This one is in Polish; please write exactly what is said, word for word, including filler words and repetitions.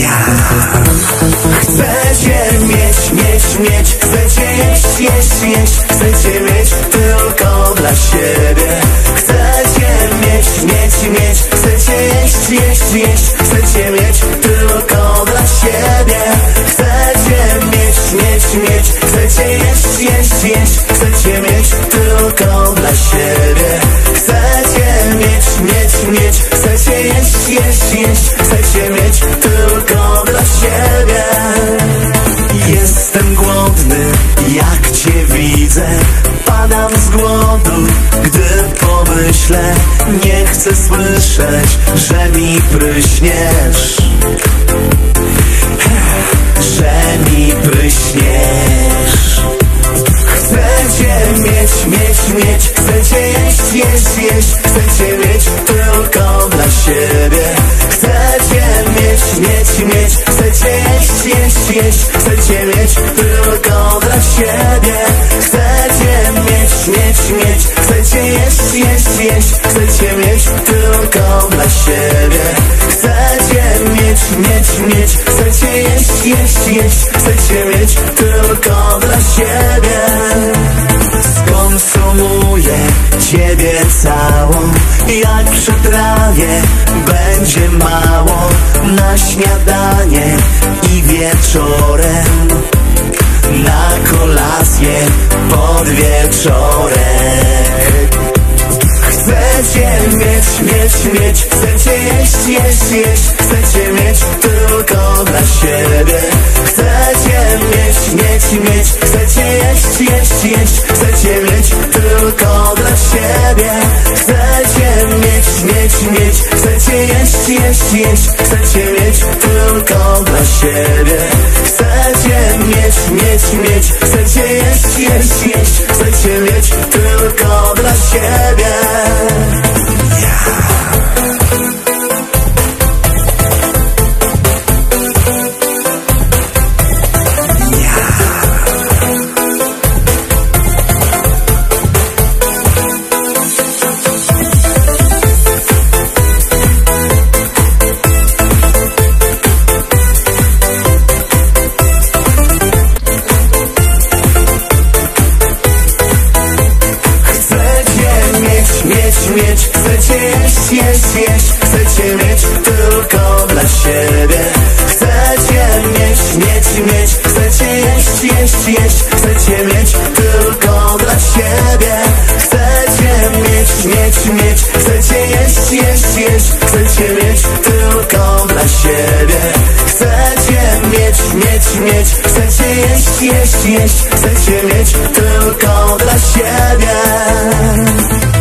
Chcecie mieć, mieć, mieć, chcecie jeść, jeść, jeść, chcecie mieć tylko dla siebie. Chcecie mieć, mieć, mieć, chcecie jeść, jeść, jeść, chcecie mieć tylko dla siebie. Chcecie mieć, mieć, mieć, chcecie jeść, jeść, jeść, chcecie mieć tylko dla siebie. Chcecie mieć, mieć, mieć, chcecie jeść, jeść, jeść, chcecie mieć tylko dla siebie. Jestem głodny, jak cię widzę, padam z głodu, gdy pomyślę. Nie chcę słyszeć, że mi pryśniesz, że mi pryśniesz. Chcecie mieć, mieć, mieć, chcecie jeść, jeść, jeść, chcecie mieć tylko dla siebie. Chcecie mieć, mieć, mieć, chcecie jeść, jeść, jeść, chcecie mieć tylko dla siebie. Chcecie mieć, mieć, mieć, chcecie jeść, jeść, jeść, chcecie mieć tylko dla siebie. Chcecie mieć, mieć, mieć, chcecie jeść, jeść, jeść, chcecie mieć tylko dla siebie. Skonsumuję ciebie całą, jak przy trawie będzie mało. Na śniadanie i wieczorem, na kolację pod wieczorek. Chcecie mieć, mieć, mieć, chcecie jeść, jeść, jeść, chcecie mieć tylko dla siebie. Chcecie mieć, mieć, mieć, chcecie jeść, jeść, jeść, chcecie mieć tylko dla siebie. Chcecie mieć, mieć, mieć, chcecie jeść, jeść, jeść, chcecie mieć tylko dla siebie. Chcecie mieć, mieć, mieć, chcecie jeść, jeść, jeść, chcecie mieć tylko dla siebie. Mieć, chcecie jeść, jeść, jeść, chcecie mieć tylko dla siebie. Chcecie mieć, mieć, mieć, chcecie jeść, jeść, jeść, chcecie mieć tylko dla siebie. Chcecie mieć, mieć, mieć, chcecie jeść, jeść, jeść, chcecie mieć tylko dla siebie. Chcecie mieć, mieć, mieć, chcecie jeść, jeść, jeść, chcecie mieć tylko dla siebie.